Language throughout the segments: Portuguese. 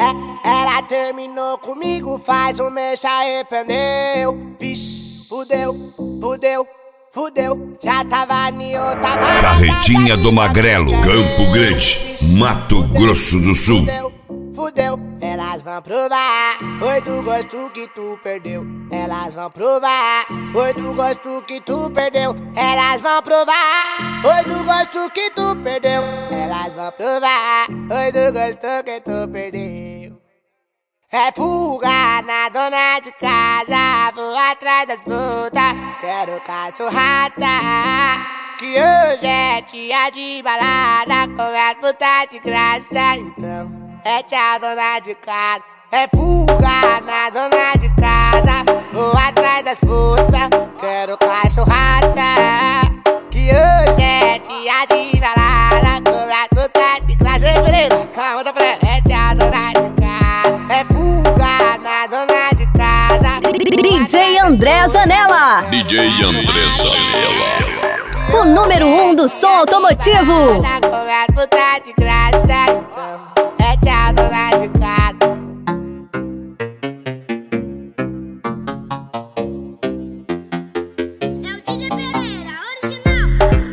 Ela terminou comigo faz um mês, se arrependeu. Vixe, fudeu, fudeu, fudeu. Já tava em outra balada. Carretinha do Magrelo, Campo Grande, Mato Grosso do Sul. Fudeu, elas vão provar. Foi do gosto que tu perdeu. Elas vão provar. Foi do gosto que tu perdeu. Elas vão provar. Foi do gosto que tu perdeu. Elas vão provar. Foi do gosto que tu perdeu. É fuga na dona de casa. Vou atrás das putas. Quero cachorrada. Que hoje é dia de balada. Com as putas de graça. Então é tchau, dona de casa. É fuga na dona de casa. Vou atrás das putas. Quero cachorrada. Que hoje é dia de balada. Com as putas de graça. É tchau, dona de casa. É fuga na dona de casa. DJ André Zanella. DJ André Zanella. O número 1 do som automotivo. Com as putas de graça. Então é tchau, dona de casa. É o DJ Pereira, original.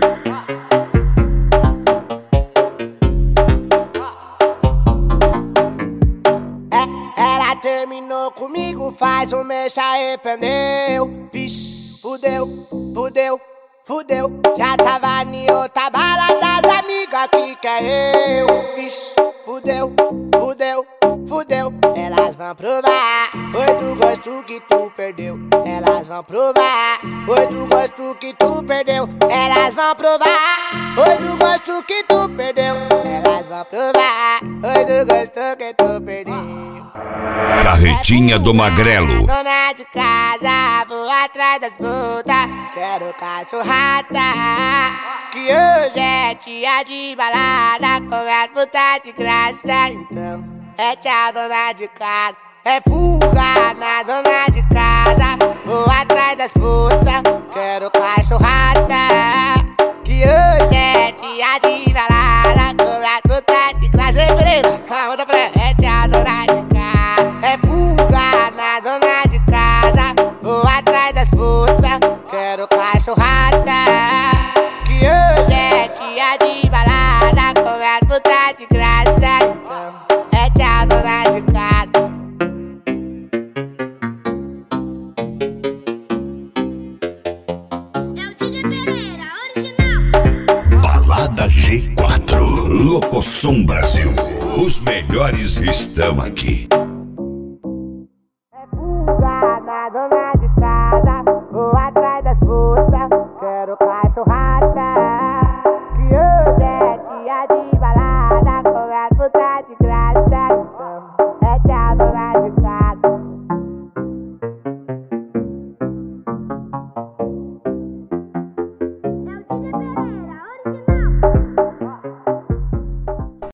Ela terminou comigo faz um mês, se arrependeu. Vixe, fudeu, fudeu, fudeu. Já tava em outra balada, das amigas que quer eu. Vixe, fudeu, fudeu, fudeu. Elas vão provar. Foi do gosto que tu perdeu. Elas vão provar. Foi do gosto que tu perdeu. Elas vão provar. Foi do gosto que tu perdeu. Elas vão provar. Foi do gosto que tu perdeu. Carretinha do Magrelo. Dona de casa, vou atrás das putas. Quero cachorrada. Que hoje é dia de balada. Com as putas de graça. Então é tchau, dona de casa. É fuga na dona de casa. Vou atrás das putas. Quero cachorrada. Que hoje é dia de balada. Com as putas de graça. É tchau, dona de casa. É fuga na dona de casa. Vou atrás das putas. Quero cachorrada. Que hoje é dia de balada. Com as putas de graça. Então é tchau, dona de casa. É o DJ Pereira, original. Balada G4, Locosom Brasil. Os melhores estão aqui.